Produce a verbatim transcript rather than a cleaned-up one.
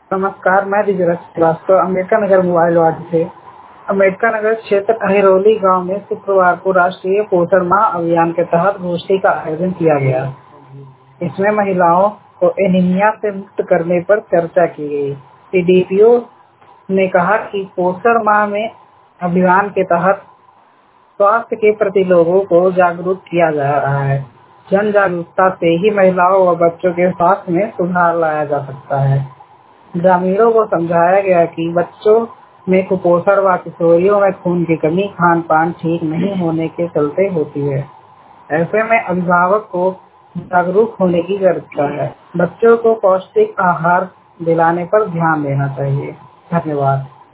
नमस्कार, मैं Divyaraj Srivastava Ambedkar Nagar mobile ward से। अम्बेडकर नगर क्षेत्र अहिरौली गांव में शुक्रवार को राष्ट्रीय पोषण माह अभियान के तहत गोष्ठी का आयोजन किया गया। इसमें महिलाओं को एनीमिया से मुक्त करने पर चर्चा की गई। सीडीपीओ ने कहा कि पोषण माह में अभियान के तहत स्वास्थ्य के प्रति लोगों को जागरूक किया जा रहा है। जन जागरूकता से ही महिलाओं व बच्चों के स्वास्थ्य में सुधार लाया जा सकता है। ग्रामीणों को समझाया गया कि बच्चों में कुपोषण व किशोरियों में खून की कमी खान पान ठीक नहीं होने के चलते होती है। ऐसे में अभिभावक को जागरूक होने की जरूरत है। बच्चों को पौष्टिक आहार दिलाने पर ध्यान देना चाहिए। धन्यवाद।